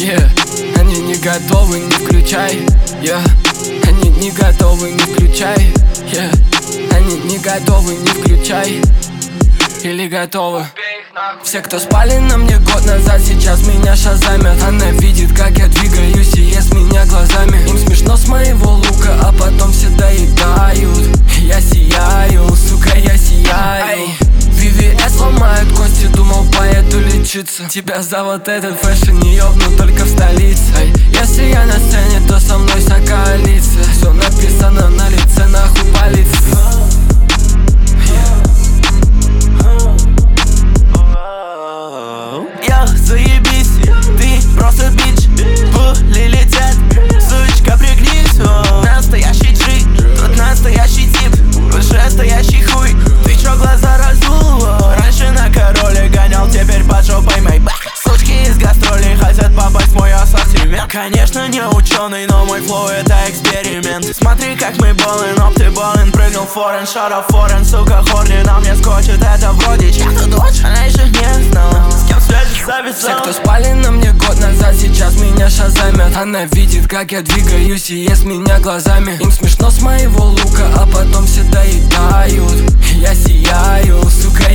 Они не готовы, не включай, Они не готовы, не включай, Они не готовы, не включай. Или готовы? Все, кто спали на мне год назад, сейчас меня шазамят. Она видит, как я двигаюсь и ест меня глазами. Им смешно с моего лука, а потом все доедают. Я сияю, сука, я сияю. VVS ломает кости, думал поеду лечиться. Тебя за вот этот фэшн не ёбну только в столице. Если я на сцене, то со мной вся коалиция. Все написано на лице, нахуй полиция. Заебись, ты просто бич. Пули летят, сучка, пригнись. Настоящий джи, тут настоящий тип. Вышестоящий хуй, ты чё глаза раздул? Раньше на короле гонял, теперь под жопой Мэйбах. Сучки из гастролей хотят попасть в мой ассортимент. Конечно не ученый, но мой флоу это эксперимент. Смотри как мы болен, ты болен. Прыгнул форен, шара форен. Сука хорни на мне скочит, это вроде чья-то дочь. Она еще не знала, с кем связь. Все, кто спали на мне год назад, сейчас меня шазамят. Она видит, как я двигаюсь и ест меня глазами. Им смешно с моего лука, а потом все доедают. Я сияю, сука,